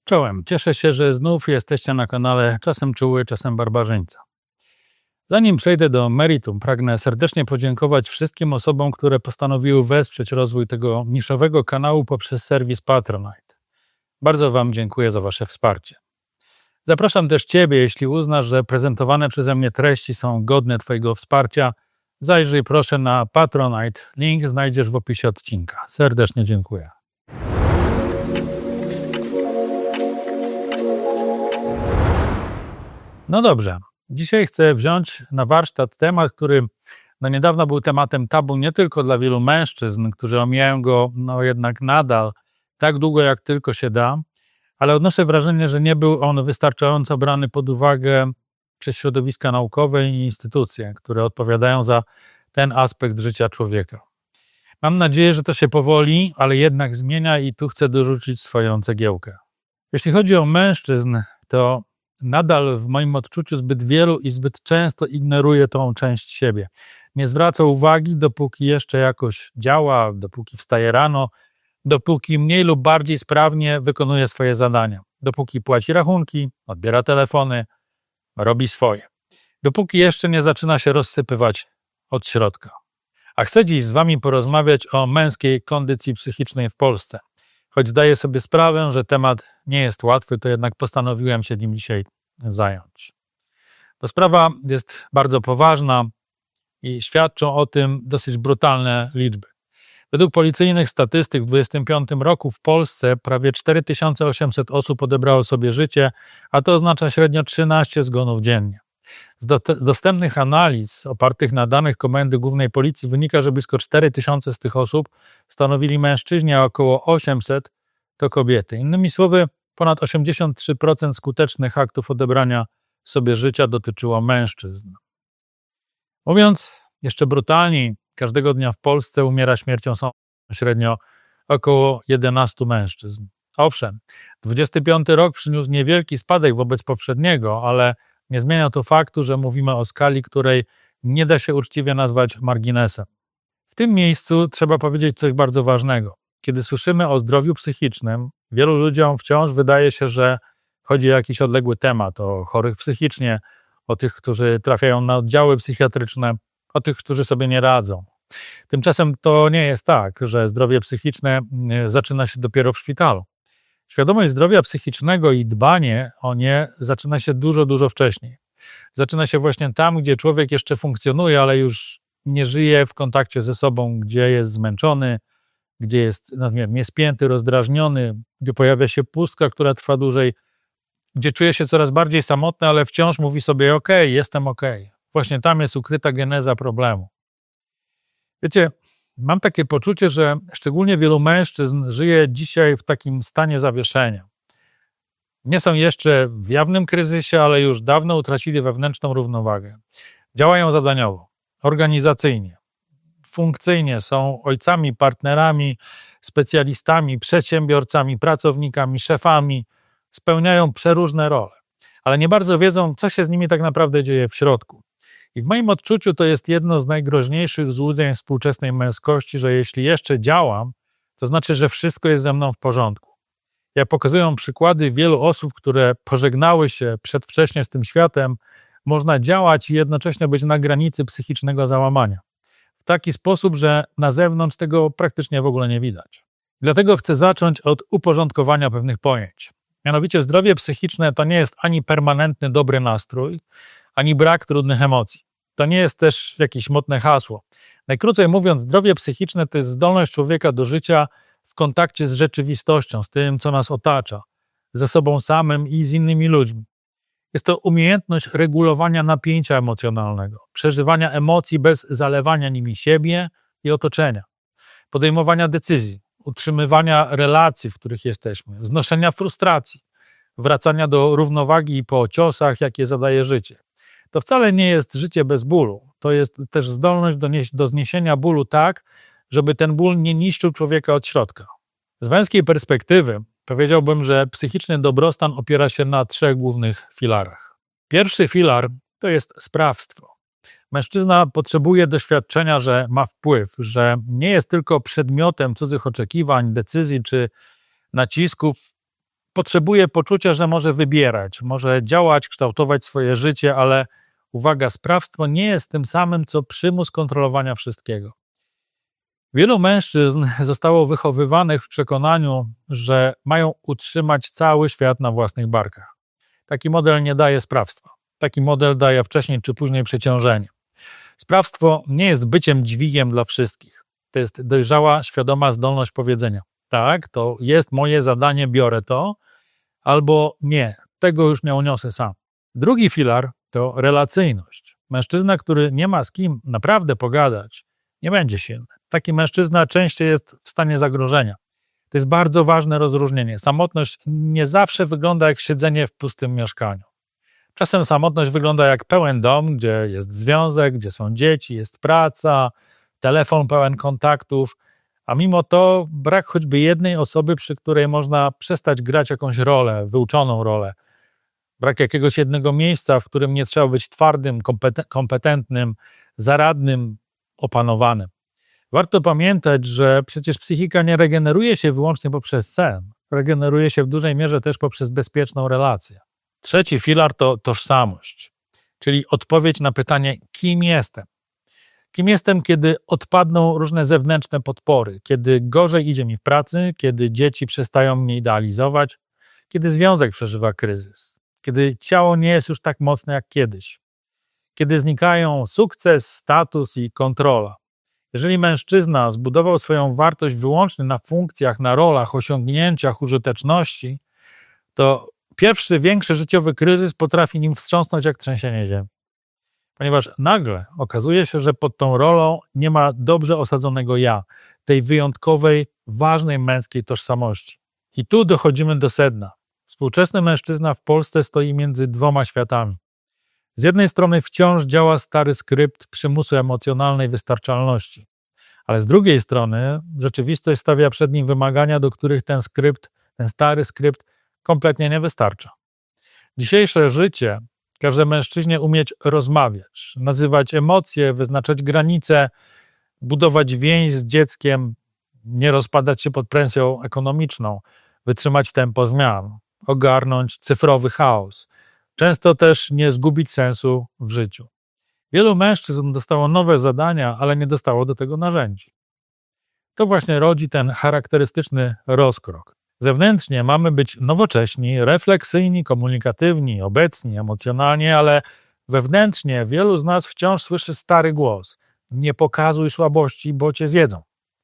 Czołem, cieszę się, że znów jesteście na kanale Czasem Czuły, Czasem Barbarzyńca. Zanim przejdę do meritum, pragnę serdecznie podziękować wszystkim osobom, które postanowiły wesprzeć rozwój tego niszowego kanału poprzez serwis Patronite. Bardzo Wam dziękuję za Wasze wsparcie. Zapraszam też Ciebie, jeśli uznasz, że prezentowane przeze mnie treści są godne Twojego wsparcia, zajrzyj proszę na Patronite, link znajdziesz w opisie odcinka. Serdecznie dziękuję. No dobrze, dzisiaj chcę wziąć na warsztat temat, który niedawno był tematem tabu nie tylko dla wielu mężczyzn, którzy omijają go jednak nadal tak długo, jak tylko się da, ale odnoszę wrażenie, że nie był on wystarczająco brany pod uwagę przez środowiska naukowe i instytucje, które odpowiadają za ten aspekt życia człowieka. Mam nadzieję, że to się powoli, ale jednak zmienia i tu chcę dorzucić swoją cegiełkę. Jeśli chodzi o mężczyzn, to nadal w moim odczuciu zbyt wielu i zbyt często ignoruje tą część siebie. Nie zwraca uwagi, dopóki jeszcze jakoś działa, dopóki wstaje rano, dopóki mniej lub bardziej sprawnie wykonuje swoje zadania, dopóki płaci rachunki, odbiera telefony, robi swoje, dopóki jeszcze nie zaczyna się rozsypywać od środka. A chcę dziś z Wami porozmawiać o męskiej kondycji psychicznej w Polsce. Choć zdaję sobie sprawę, że temat nie jest łatwy, to jednak postanowiłem się nim dzisiaj zająć. Bo sprawa jest bardzo poważna i świadczą o tym dosyć brutalne liczby. Według policyjnych statystyk w 2025 roku w Polsce prawie 4800 osób odebrało sobie życie, a to oznacza średnio 13 zgonów dziennie. Z dostępnych analiz opartych na danych Komendy Głównej Policji wynika, że blisko 4000 z tych osób stanowili mężczyźni, a około 800 to kobiety. Innymi słowy, ponad 83% skutecznych aktów odebrania sobie życia dotyczyło mężczyzn. Mówiąc jeszcze brutalniej, każdego dnia w Polsce umiera śmiercią średnio około 11 mężczyzn. Owszem, 25 rok przyniósł niewielki spadek wobec poprzedniego, ale nie zmienia to faktu, że mówimy o skali, której nie da się uczciwie nazwać marginesem. W tym miejscu trzeba powiedzieć coś bardzo ważnego. Kiedy słyszymy o zdrowiu psychicznym, wielu ludziom wciąż wydaje się, że chodzi o jakiś odległy temat, o chorych psychicznie, o tych, którzy trafiają na oddziały psychiatryczne, o tych, którzy sobie nie radzą. Tymczasem to nie jest tak, że zdrowie psychiczne zaczyna się dopiero w szpitalu. Świadomość zdrowia psychicznego i dbanie o nie zaczyna się dużo wcześniej. Zaczyna się właśnie tam, gdzie człowiek jeszcze funkcjonuje, ale już nie żyje w kontakcie ze sobą, gdzie jest zmęczony, gdzie jest nadmiernie spięty, rozdrażniony, gdzie pojawia się pustka, która trwa dłużej, gdzie czuje się coraz bardziej samotny, ale wciąż mówi sobie okej, jestem okej. Właśnie tam jest ukryta geneza problemu. Wiecie, mam takie poczucie, że szczególnie wielu mężczyzn żyje dzisiaj w takim stanie zawieszenia. Nie są jeszcze w jawnym kryzysie, ale już dawno utracili wewnętrzną równowagę. Działają zadaniowo, organizacyjnie, funkcyjnie, są ojcami, partnerami, specjalistami, przedsiębiorcami, pracownikami, szefami, spełniają przeróżne role, ale nie bardzo wiedzą, co się z nimi tak naprawdę dzieje w środku. I w moim odczuciu to jest jedno z najgroźniejszych złudzeń współczesnej męskości, że jeśli jeszcze działam, to znaczy, że wszystko jest ze mną w porządku. Jak pokazują przykłady wielu osób, które pożegnały się przedwcześnie z tym światem, można działać i jednocześnie być na granicy psychicznego załamania. W taki sposób, że na zewnątrz tego praktycznie w ogóle nie widać. Dlatego chcę zacząć od uporządkowania pewnych pojęć. Mianowicie zdrowie psychiczne to nie jest ani permanentny dobry nastrój, ani brak trudnych emocji. To nie jest też jakieś motne hasło. Najkrócej mówiąc, zdrowie psychiczne to jest zdolność człowieka do życia w kontakcie z rzeczywistością, z tym, co nas otacza, ze sobą samym i z innymi ludźmi. Jest to umiejętność regulowania napięcia emocjonalnego, przeżywania emocji bez zalewania nimi siebie i otoczenia, podejmowania decyzji, utrzymywania relacji, w których jesteśmy, znoszenia frustracji, wracania do równowagi po ciosach, jakie zadaje życie. To wcale nie jest życie bez bólu. To jest też zdolność do zniesienia bólu tak, żeby ten ból nie niszczył człowieka od środka. Z męskiej perspektywy powiedziałbym, że psychiczny dobrostan opiera się na 3 głównych filarach. Pierwszy filar to jest sprawstwo. Mężczyzna potrzebuje doświadczenia, że ma wpływ, że nie jest tylko przedmiotem cudzych oczekiwań, decyzji czy nacisków, potrzebuje poczucia, że może wybierać, może działać, kształtować swoje życie, ale uwaga, sprawstwo nie jest tym samym, co przymus kontrolowania wszystkiego. Wielu mężczyzn zostało wychowywanych w przekonaniu, że mają utrzymać cały świat na własnych barkach. Taki model nie daje sprawstwa. Taki model daje wcześniej czy później przeciążenie. Sprawstwo nie jest byciem dźwigiem dla wszystkich. To jest dojrzała, świadoma zdolność powiedzenia: tak, to jest moje zadanie, biorę to, albo nie, tego już nie uniosę sam. Drugi filar to relacyjność. Mężczyzna, który nie ma z kim naprawdę pogadać, nie będzie silny. Taki mężczyzna częściej jest w stanie zagrożenia. To jest bardzo ważne rozróżnienie. Samotność nie zawsze wygląda jak siedzenie w pustym mieszkaniu. Czasem samotność wygląda jak pełen dom, gdzie jest związek, gdzie są dzieci, jest praca, telefon pełen kontaktów, a mimo to brak choćby jednej osoby, przy której można przestać grać jakąś rolę, wyuczoną rolę. Brak jakiegoś jednego miejsca, w którym nie trzeba być twardym, kompetentnym, zaradnym, opanowanym. Warto pamiętać, że przecież psychika nie regeneruje się wyłącznie poprzez sen. Regeneruje się w dużej mierze też poprzez bezpieczną relację. Trzeci filar to tożsamość, czyli odpowiedź na pytanie, kim jestem. Kim jestem, kiedy odpadną różne zewnętrzne podpory, kiedy gorzej idzie mi w pracy, kiedy dzieci przestają mnie idealizować, kiedy związek przeżywa kryzys, kiedy ciało nie jest już tak mocne jak kiedyś, kiedy znikają sukces, status i kontrola. Jeżeli mężczyzna zbudował swoją wartość wyłącznie na funkcjach, na rolach, osiągnięciach, użyteczności, to pierwszy, większy życiowy kryzys potrafi nim wstrząsnąć jak trzęsienie ziemi. Ponieważ nagle okazuje się, że pod tą rolą nie ma dobrze osadzonego ja, tej wyjątkowej, ważnej męskiej tożsamości. I tu dochodzimy do sedna. Współczesny mężczyzna w Polsce stoi między dwoma światami. Z jednej strony wciąż działa stary skrypt przymusu emocjonalnej wystarczalności, ale z drugiej strony rzeczywistość stawia przed nim wymagania, do których ten stary skrypt kompletnie nie wystarcza. Dzisiejsze życie każe mężczyźnie umieć rozmawiać, nazywać emocje, wyznaczać granice, budować więź z dzieckiem, nie rozpadać się pod presją ekonomiczną, wytrzymać tempo zmian, ogarnąć cyfrowy chaos, często też nie zgubić sensu w życiu. Wielu mężczyzn dostało nowe zadania, ale nie dostało do tego narzędzi. To właśnie rodzi ten charakterystyczny rozkrok. Zewnętrznie mamy być nowocześni, refleksyjni, komunikatywni, obecni, emocjonalnie, ale wewnętrznie wielu z nas wciąż słyszy stary głos: nie pokazuj słabości, bo cię zjedzą.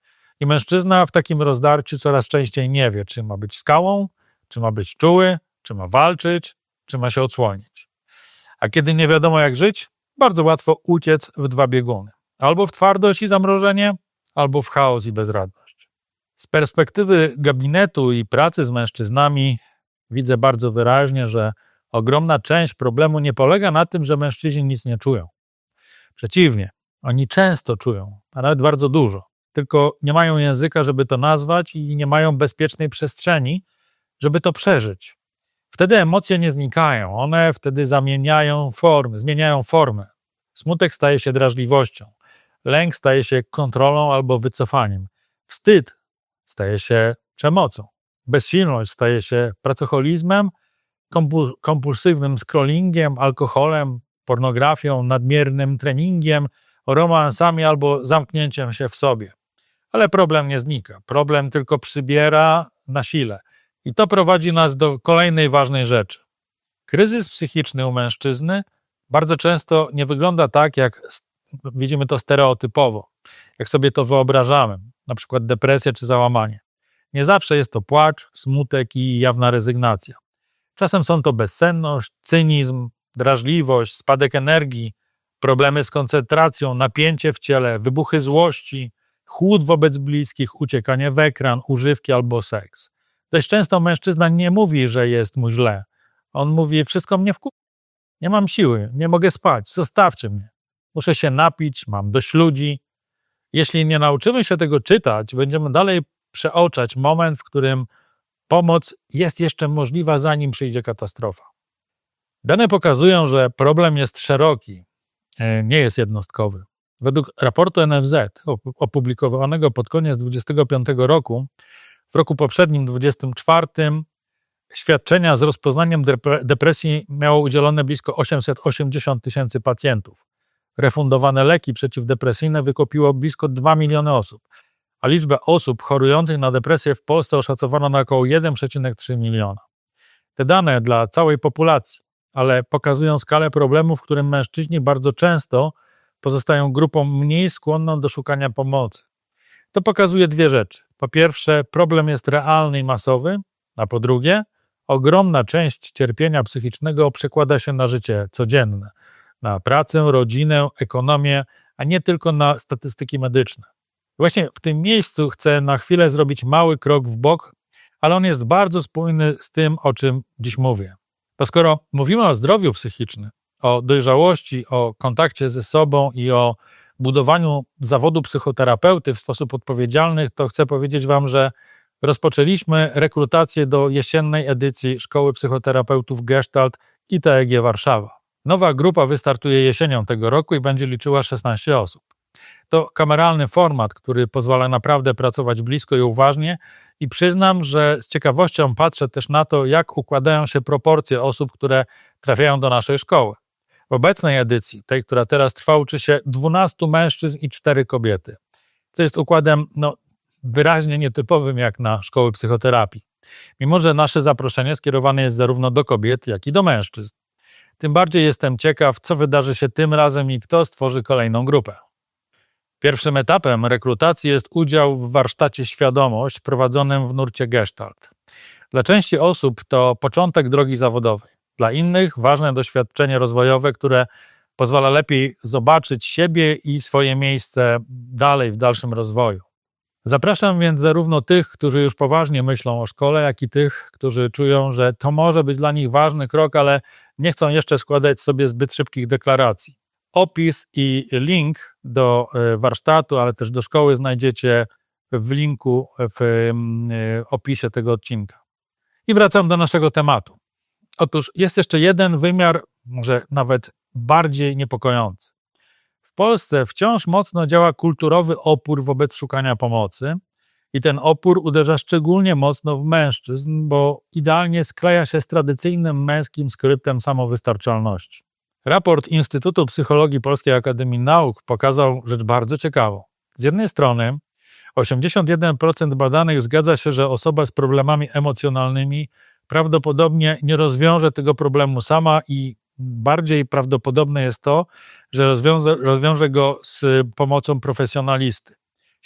I mężczyzna w takim rozdarciu coraz częściej nie wie, czy ma być skałą, czy ma być czuły, czy ma walczyć, czy ma się odsłonić. A kiedy nie wiadomo jak żyć, bardzo łatwo uciec w dwa bieguny. Albo w twardość i zamrożenie, albo w chaos i bezradność. Z perspektywy gabinetu i pracy z mężczyznami widzę bardzo wyraźnie, że ogromna część problemu nie polega na tym, że mężczyźni nic nie czują. Przeciwnie, oni często czują, a nawet bardzo dużo. Tylko nie mają języka, żeby to nazwać i nie mają bezpiecznej przestrzeni, żeby to przeżyć. Wtedy emocje nie znikają, one wtedy zmieniają formę. Smutek staje się drażliwością, lęk staje się kontrolą albo wycofaniem, wstyd staje się przemocą, bezsilność staje się pracoholizmem, kompulsywnym scrollingiem, alkoholem, pornografią, nadmiernym treningiem, romansami albo zamknięciem się w sobie. Ale problem nie znika, problem tylko przybiera na sile. I to prowadzi nas do kolejnej ważnej rzeczy. Kryzys psychiczny u mężczyzny bardzo często nie wygląda tak, jak widzimy to stereotypowo, jak sobie to wyobrażamy, na przykład depresja czy załamanie. Nie zawsze jest to płacz, smutek i jawna rezygnacja. Czasem są to bezsenność, cynizm, drażliwość, spadek energii, problemy z koncentracją, napięcie w ciele, wybuchy złości, chłód wobec bliskich, uciekanie w ekran, używki albo seks. Dość często mężczyzna nie mówi, że jest mu źle. On mówi: wszystko mnie wkurza. Nie mam siły, nie mogę spać, zostawcie mnie. Muszę się napić, mam dość ludzi. Jeśli nie nauczymy się tego czytać, będziemy dalej przeoczać moment, w którym pomoc jest jeszcze możliwa, zanim przyjdzie katastrofa. Dane pokazują, że problem jest szeroki, nie jest jednostkowy. Według raportu NFZ opublikowanego pod koniec 2025 roku, w roku poprzednim, 2024, świadczenia z rozpoznaniem depresji miało udzielone blisko 880 000 pacjentów. Refundowane leki przeciwdepresyjne wykupiło blisko 2 miliony osób, a liczbę osób chorujących na depresję w Polsce oszacowano na około 1,3 miliona. Te dane dla całej populacji, ale pokazują skalę problemu, w którym mężczyźni bardzo często pozostają grupą mniej skłonną do szukania pomocy. To pokazuje dwie rzeczy. Po pierwsze, problem jest realny i masowy, a po drugie, ogromna część cierpienia psychicznego przekłada się na życie codzienne, na pracę, rodzinę, ekonomię, a nie tylko na statystyki medyczne. Właśnie w tym miejscu chcę na chwilę zrobić mały krok w bok, ale on jest bardzo spójny z tym, o czym dziś mówię. Bo skoro mówimy o zdrowiu psychicznym, o dojrzałości, o kontakcie ze sobą i o budowaniu zawodu psychoterapeuty w sposób odpowiedzialny, to chcę powiedzieć Wam, że rozpoczęliśmy rekrutację do jesiennej edycji Szkoły Psychoterapeutów Gestalt ITEG Warszawa. Nowa grupa wystartuje jesienią tego roku i będzie liczyła 16 osób. To kameralny format, który pozwala naprawdę pracować blisko i uważnie i przyznam, że z ciekawością patrzę też na to, jak układają się proporcje osób, które trafiają do naszej szkoły. W obecnej edycji, tej, która teraz trwa, uczy się 12 mężczyzn i 4 kobiety. To jest układem wyraźnie nietypowym jak na szkoły psychoterapii. Mimo że nasze zaproszenie skierowane jest zarówno do kobiet, jak i do mężczyzn. Tym bardziej jestem ciekaw, co wydarzy się tym razem i kto stworzy kolejną grupę. Pierwszym etapem rekrutacji jest udział w warsztacie Świadomość prowadzonym w nurcie Gestalt. Dla części osób to początek drogi zawodowej. Dla innych ważne doświadczenie rozwojowe, które pozwala lepiej zobaczyć siebie i swoje miejsce dalej w dalszym rozwoju. Zapraszam więc zarówno tych, którzy już poważnie myślą o szkole, jak i tych, którzy czują, że to może być dla nich ważny krok, ale nie chcą jeszcze składać sobie zbyt szybkich deklaracji. Opis i link do warsztatu, ale też do szkoły znajdziecie w linku w opisie tego odcinka. I wracam do naszego tematu. Otóż jest jeszcze jeden wymiar, może nawet bardziej niepokojący. W Polsce wciąż mocno działa kulturowy opór wobec szukania pomocy i ten opór uderza szczególnie mocno w mężczyzn, bo idealnie skleja się z tradycyjnym męskim skryptem samowystarczalności. Raport Instytutu Psychologii Polskiej Akademii Nauk pokazał rzecz bardzo ciekawą. Z jednej strony 81% badanych zgadza się, że osoba z problemami emocjonalnymi prawdopodobnie nie rozwiąże tego problemu sama i bardziej prawdopodobne jest to, że rozwiąże go z pomocą profesjonalisty.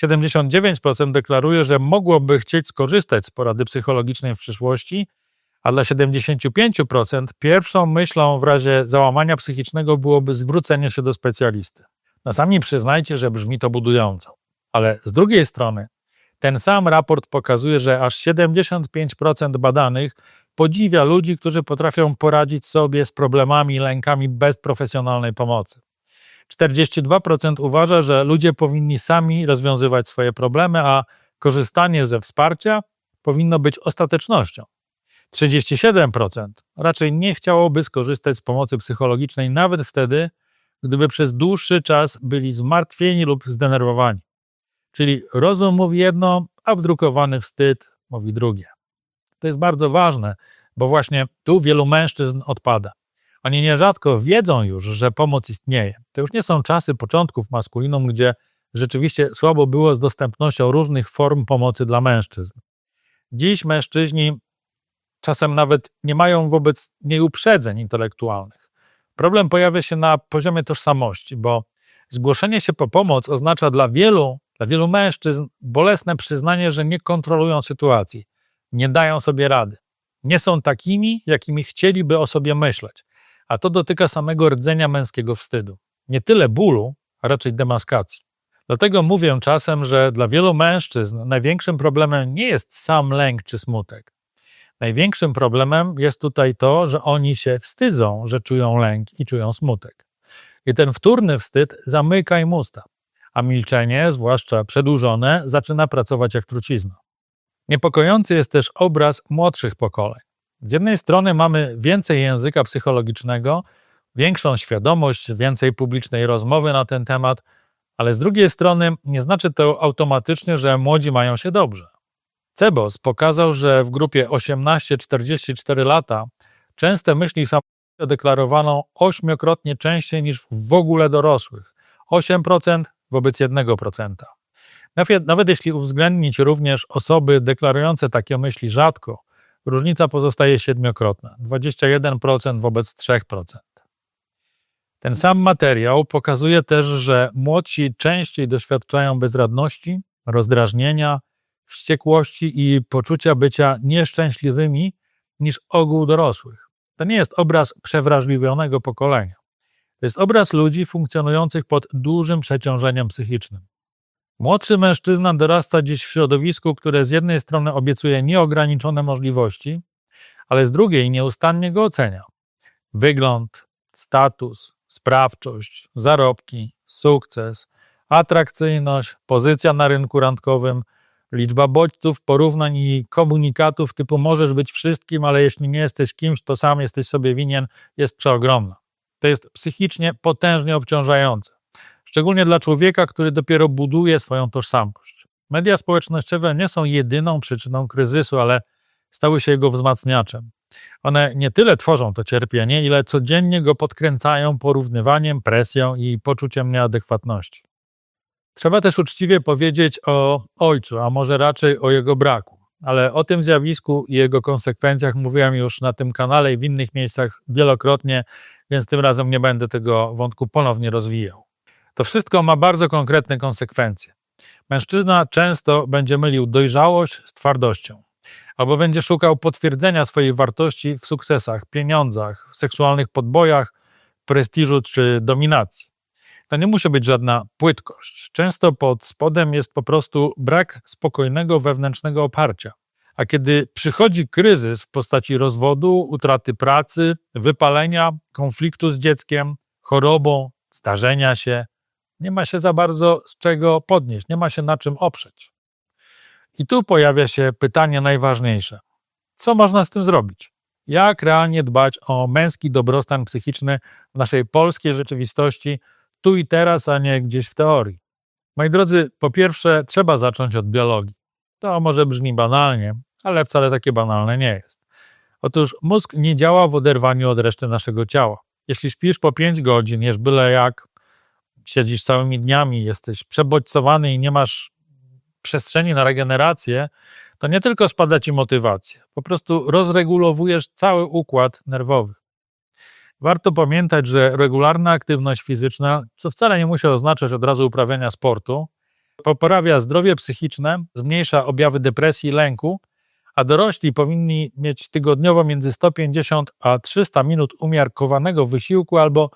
79% deklaruje, że mogłoby chcieć skorzystać z porady psychologicznej w przyszłości, a dla 75% pierwszą myślą w razie załamania psychicznego byłoby zwrócenie się do specjalisty. No sami przyznajcie, że brzmi to budująco. Ale z drugiej strony ten sam raport pokazuje, że aż 75% badanych podziwia ludzi, którzy potrafią poradzić sobie z problemami i lękami bez profesjonalnej pomocy. 42% uważa, że ludzie powinni sami rozwiązywać swoje problemy, a korzystanie ze wsparcia powinno być ostatecznością. 37% raczej nie chciałoby skorzystać z pomocy psychologicznej nawet wtedy, gdyby przez dłuższy czas byli zmartwieni lub zdenerwowani. Czyli rozum mówi jedno, a wdrukowany wstyd mówi drugie. To jest bardzo ważne, bo właśnie tu wielu mężczyzn odpada. Oni nierzadko wiedzą już, że pomoc istnieje. To już nie są czasy początków maskulinum, gdzie rzeczywiście słabo było z dostępnością różnych form pomocy dla mężczyzn. Dziś mężczyźni czasem nawet nie mają wobec niej uprzedzeń intelektualnych. Problem pojawia się na poziomie tożsamości, bo zgłoszenie się po pomoc oznacza dla wielu mężczyzn bolesne przyznanie, że nie kontrolują sytuacji, nie dają sobie rady. Nie są takimi, jakimi chcieliby o sobie myśleć, a to dotyka samego rdzenia męskiego wstydu. Nie tyle bólu, a raczej demaskacji. Dlatego mówię czasem, że dla wielu mężczyzn największym problemem nie jest sam lęk czy smutek. Największym problemem jest tutaj to, że oni się wstydzą, że czują lęk i czują smutek. I ten wtórny wstyd zamyka im usta, a milczenie, zwłaszcza przedłużone, zaczyna pracować jak trucizna. Niepokojący jest też obraz młodszych pokoleń. Z jednej strony mamy więcej języka psychologicznego, większą świadomość, więcej publicznej rozmowy na ten temat, ale z drugiej strony nie znaczy to automatycznie, że młodzi mają się dobrze. CBOS pokazał, że w grupie 18-44 lata częste myśli samobójcze deklarowano 8-krotnie częściej niż w ogóle dorosłych. 8% wobec 1%. Nawet jeśli uwzględnić również osoby deklarujące takie myśli rzadko, różnica pozostaje 7-krotna. 21% wobec 3%. Ten sam materiał pokazuje też, że młodsi częściej doświadczają bezradności, rozdrażnienia, wściekłości i poczucia bycia nieszczęśliwymi niż ogół dorosłych. To nie jest obraz przewrażliwionego pokolenia. To jest obraz ludzi funkcjonujących pod dużym przeciążeniem psychicznym. Młodszy mężczyzna dorasta dziś w środowisku, które z jednej strony obiecuje nieograniczone możliwości, ale z drugiej nieustannie go ocenia. Wygląd, status, sprawczość, zarobki, sukces, atrakcyjność, pozycja na rynku randkowym, liczba bodźców, porównań i komunikatów typu możesz być wszystkim, ale jeśli nie jesteś kimś, to sam jesteś sobie winien, jest przeogromna. To jest psychicznie potężnie obciążające. Szczególnie dla człowieka, który dopiero buduje swoją tożsamość. Media społecznościowe nie są jedyną przyczyną kryzysu, ale stały się jego wzmacniaczem. One nie tyle tworzą to cierpienie, ile codziennie go podkręcają porównywaniem, presją i poczuciem nieadekwatności. Trzeba też uczciwie powiedzieć o ojcu, a może raczej o jego braku. Ale o tym zjawisku i jego konsekwencjach mówiłem już na tym kanale i w innych miejscach wielokrotnie, więc tym razem nie będę tego wątku ponownie rozwijał. To wszystko ma bardzo konkretne konsekwencje. Mężczyzna często będzie mylił dojrzałość z twardością, albo będzie szukał potwierdzenia swojej wartości w sukcesach, pieniądzach, seksualnych podbojach, prestiżu czy dominacji. To nie musi być żadna płytkość. Często pod spodem jest po prostu brak spokojnego wewnętrznego oparcia. A kiedy przychodzi kryzys w postaci rozwodu, utraty pracy, wypalenia, konfliktu z dzieckiem, chorobą, starzenia się, nie ma się za bardzo z czego podnieść, nie ma się na czym oprzeć. I tu pojawia się pytanie najważniejsze. Co można z tym zrobić? Jak realnie dbać o męski dobrostan psychiczny w naszej polskiej rzeczywistości, tu i teraz, a nie gdzieś w teorii? Moi drodzy, po pierwsze trzeba zacząć od biologii. To może brzmi banalnie, ale wcale takie banalne nie jest. Otóż mózg nie działa w oderwaniu od reszty naszego ciała. Jeśli śpisz po 5 godzin, jesz byle jak, siedzisz całymi dniami, jesteś przebodźcowany i nie masz przestrzeni na regenerację, to nie tylko spada ci motywacja, po prostu rozregulowujesz cały układ nerwowy. Warto pamiętać, że regularna aktywność fizyczna, co wcale nie musi oznaczać od razu uprawiania sportu, poprawia zdrowie psychiczne, zmniejsza objawy depresji i lęku, a dorośli powinni mieć tygodniowo między 150 a 300 minut umiarkowanego wysiłku albo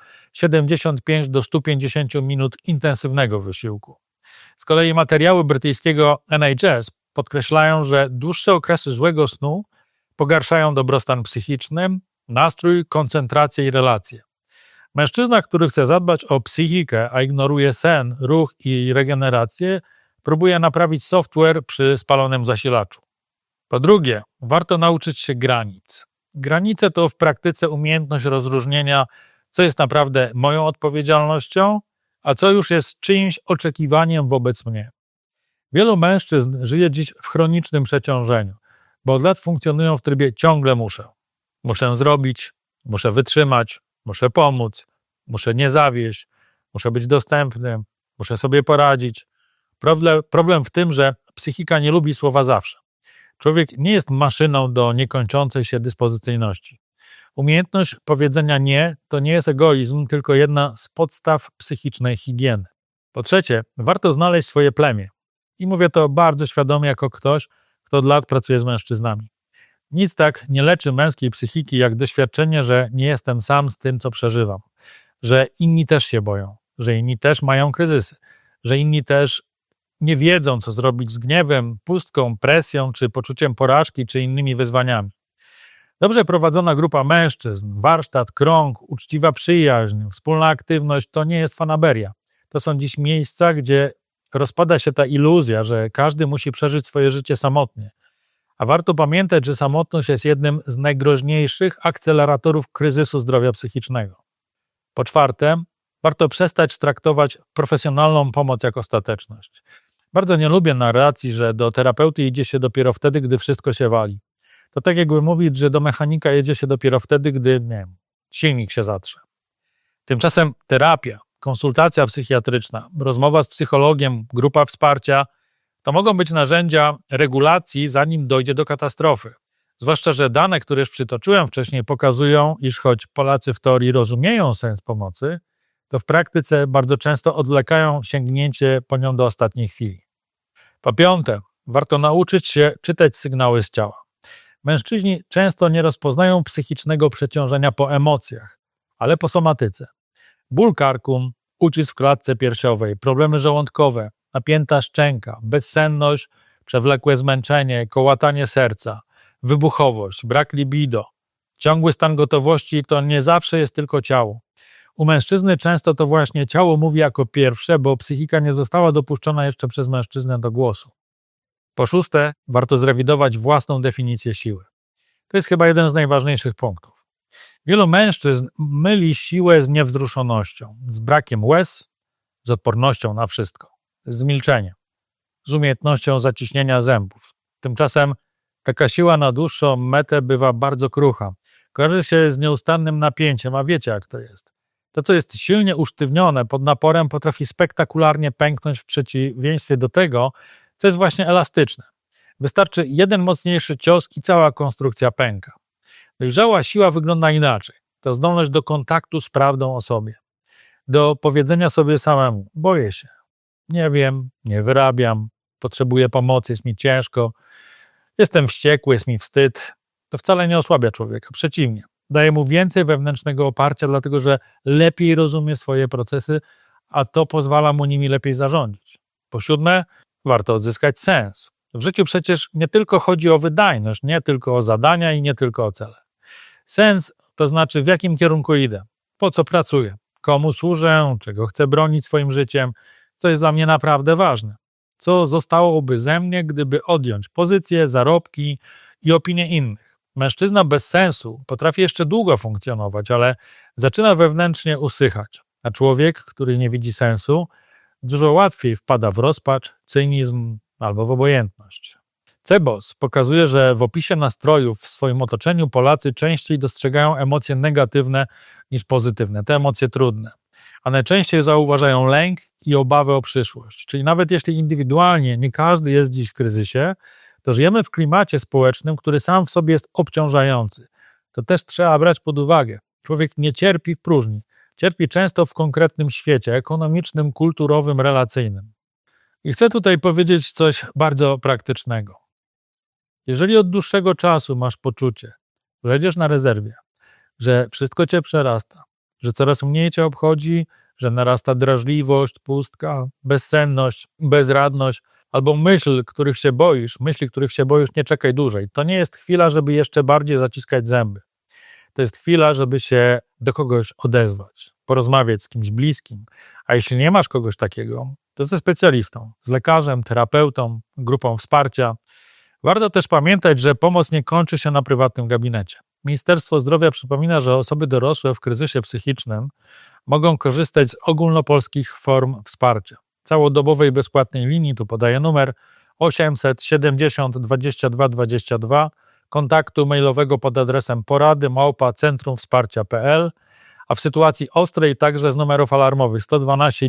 75 do 150 minut intensywnego wysiłku. Z kolei materiały brytyjskiego NHS podkreślają, że dłuższe okresy złego snu pogarszają dobrostan psychiczny, nastrój, koncentrację i relacje. Mężczyzna, który chce zadbać o psychikę, a ignoruje sen, ruch i regenerację, próbuje naprawić software przy spalonym zasilaczu. Po drugie, warto nauczyć się granic. Granice to w praktyce umiejętność rozróżnienia, co jest naprawdę moją odpowiedzialnością, a co już jest czyimś oczekiwaniem wobec mnie. Wielu mężczyzn żyje dziś w chronicznym przeciążeniu, bo od lat funkcjonują w trybie ciągle muszę. Muszę zrobić, muszę wytrzymać, muszę pomóc, muszę nie zawieść, muszę być dostępny, muszę sobie poradzić. Problem w tym, że psychika nie lubi słowa zawsze. Człowiek nie jest maszyną do niekończącej się dyspozycyjności. Umiejętność powiedzenia nie to nie jest egoizm, tylko jedna z podstaw psychicznej higieny. Po trzecie, warto znaleźć swoje plemię. I mówię to bardzo świadomie jako ktoś, kto od lat pracuje z mężczyznami. Nic tak nie leczy męskiej psychiki, jak doświadczenie, że nie jestem sam z tym, co przeżywam. Że inni też się boją, że inni też mają kryzysy, że inni też nie wiedzą, co zrobić z gniewem, pustką, presją, czy poczuciem porażki, czy innymi wyzwaniami. Dobrze prowadzona grupa mężczyzn, warsztat, krąg, uczciwa przyjaźń, wspólna aktywność to nie jest fanaberia. To są dziś miejsca, gdzie rozpada się ta iluzja, że każdy musi przeżyć swoje życie samotnie. A warto pamiętać, że samotność jest jednym z najgroźniejszych akceleratorów kryzysu zdrowia psychicznego. Po czwarte, warto przestać traktować profesjonalną pomoc jako ostateczność. Bardzo nie lubię narracji, że do terapeuty idzie się dopiero wtedy, gdy wszystko się wali. To tak jakby mówić, że do mechanika jedzie się dopiero wtedy, gdy, nie wiem, silnik się zatrze. Tymczasem terapia, konsultacja psychiatryczna, rozmowa z psychologiem, grupa wsparcia to mogą być narzędzia regulacji, zanim dojdzie do katastrofy. Zwłaszcza, że dane, które już przytoczyłem wcześniej, pokazują, iż choć Polacy w teorii rozumieją sens pomocy, to w praktyce bardzo często odwlekają sięgnięcie po nią do ostatniej chwili. Po piąte, warto nauczyć się czytać sygnały z ciała. Mężczyźni często nie rozpoznają psychicznego przeciążenia po emocjach, ale po somatyce. Ból karku, ucisk w klatce piersiowej, problemy żołądkowe, napięta szczęka, bezsenność, przewlekłe zmęczenie, kołatanie serca, wybuchowość, brak libido, ciągły stan gotowości to nie zawsze jest tylko ciało. U mężczyzny często to właśnie ciało mówi jako pierwsze, bo psychika nie została dopuszczona jeszcze przez mężczyznę do głosu. Po szóste, warto zrewidować własną definicję siły. To jest chyba jeden z najważniejszych punktów. Wielu mężczyzn myli siłę z niewzruszonością, z brakiem łez, z odpornością na wszystko, z milczeniem, z umiejętnością zaciśnienia zębów. Tymczasem taka siła na dłuższą metę bywa bardzo krucha. Kojarzy się z nieustannym napięciem, a wiecie jak to jest. To, co jest silnie usztywnione pod naporem, potrafi spektakularnie pęknąć w przeciwieństwie do tego, co jest właśnie elastyczne. Wystarczy jeden mocniejszy cios i cała konstrukcja pęka. Dojrzała siła wygląda inaczej. To zdolność do kontaktu z prawdą o sobie. Do powiedzenia sobie samemu: boję się, nie wiem, nie wyrabiam, potrzebuję pomocy, jest mi ciężko, jestem wściekły, jest mi wstyd. To wcale nie osłabia człowieka, przeciwnie. Daje mu więcej wewnętrznego oparcia, dlatego że lepiej rozumie swoje procesy, a to pozwala mu nimi lepiej zarządzić. Po siódme, warto odzyskać sens. W życiu przecież nie tylko chodzi o wydajność, nie tylko o zadania i nie tylko o cele. Sens to znaczy, w jakim kierunku idę, po co pracuję, komu służę, czego chcę bronić swoim życiem, co jest dla mnie naprawdę ważne, co zostałoby ze mnie, gdyby odjąć pozycje, zarobki i opinie innych. Mężczyzna bez sensu potrafi jeszcze długo funkcjonować, ale zaczyna wewnętrznie usychać, a człowiek, który nie widzi sensu, dużo łatwiej wpada w rozpacz, cynizm albo w obojętność. Cebos pokazuje, że w opisie nastrojów w swoim otoczeniu Polacy częściej dostrzegają emocje negatywne niż pozytywne, te emocje trudne. A najczęściej zauważają lęk i obawę o przyszłość. Czyli nawet jeśli indywidualnie nie każdy jest dziś w kryzysie, to żyjemy w klimacie społecznym, który sam w sobie jest obciążający. To też trzeba brać pod uwagę. Człowiek nie cierpi w próżni. Cierpi często w konkretnym świecie ekonomicznym, kulturowym, relacyjnym. I chcę tutaj powiedzieć coś bardzo praktycznego. Jeżeli od dłuższego czasu masz poczucie, że jedziesz na rezerwie, że wszystko cię przerasta, że coraz mniej cię obchodzi, że narasta drażliwość, pustka, bezsenność, bezradność, albo myśli, których się boisz, nie czekaj dłużej. To nie jest chwila, żeby jeszcze bardziej zaciskać zęby. To jest chwila, żeby się do kogoś odezwać, porozmawiać z kimś bliskim. A jeśli nie masz kogoś takiego, to ze specjalistą, z lekarzem, terapeutą, grupą wsparcia. Warto też pamiętać, że pomoc nie kończy się na prywatnym gabinecie. Ministerstwo Zdrowia przypomina, że osoby dorosłe w kryzysie psychicznym mogą korzystać z ogólnopolskich form wsparcia. Całodobowej bezpłatnej linii, tu podaję numer 800 70 22 22, kontaktu mailowego pod adresem porady@centrumwsparcia.pl, a w sytuacji ostrej także z numerów alarmowych 112 i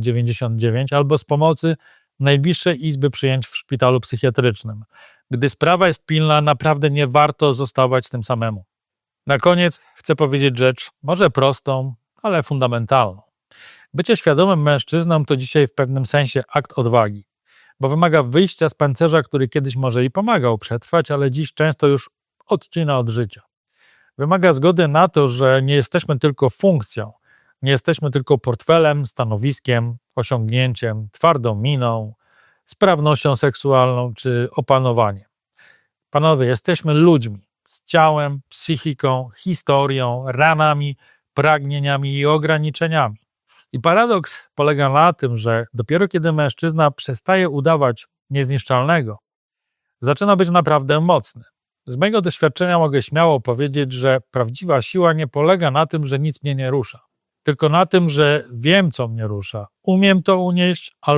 999 albo z pomocy najbliższej izby przyjęć w szpitalu psychiatrycznym. Gdy sprawa jest pilna, naprawdę nie warto zostawać z tym samemu. Na koniec chcę powiedzieć rzecz może prostą, ale fundamentalną. Bycie świadomym mężczyzną to dzisiaj w pewnym sensie akt odwagi, bo wymaga wyjścia z pancerza, który kiedyś może i pomagał przetrwać, ale dziś często już odcina od życia. Wymaga zgody na to, że nie jesteśmy tylko funkcją, nie jesteśmy tylko portfelem, stanowiskiem, osiągnięciem, twardą miną, sprawnością seksualną czy opanowaniem. Panowie, jesteśmy ludźmi z ciałem, psychiką, historią, ranami, pragnieniami i ograniczeniami. I paradoks polega na tym, że dopiero kiedy mężczyzna przestaje udawać niezniszczalnego, zaczyna być naprawdę mocny. Z mojego doświadczenia mogę śmiało powiedzieć, że prawdziwa siła nie polega na tym, że nic mnie nie rusza, tylko na tym, że wiem, co mnie rusza, umiem to unieść albo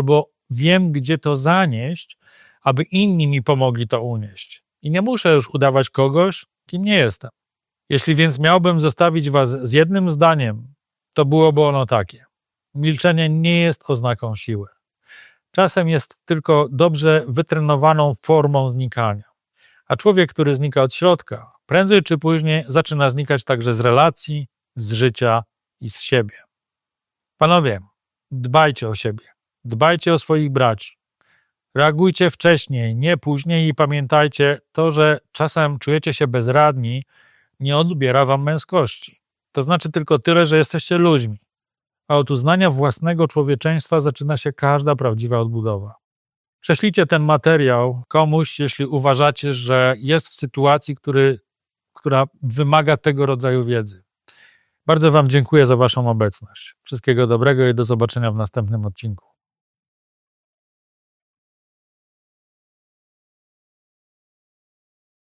wiem, gdzie to zanieść, aby inni mi pomogli to unieść. I nie muszę już udawać kogoś, kim nie jestem. Jeśli więc miałbym zostawić was z jednym zdaniem, to byłoby ono takie. Milczenie nie jest oznaką siły. Czasem jest tylko dobrze wytrenowaną formą znikania. A człowiek, który znika od środka, prędzej czy później zaczyna znikać także z relacji, z życia i z siebie. Panowie, dbajcie o siebie, dbajcie o swoich braci. Reagujcie wcześniej, nie później i pamiętajcie, to, że czasem czujecie się bezradni, nie odbiera wam męskości. To znaczy tylko tyle, że jesteście ludźmi. A od uznania własnego człowieczeństwa zaczyna się każda prawdziwa odbudowa. Prześlijcie ten materiał komuś, jeśli uważacie, że jest w sytuacji, która wymaga tego rodzaju wiedzy. Bardzo wam dziękuję za waszą obecność. Wszystkiego dobrego i do zobaczenia w następnym odcinku.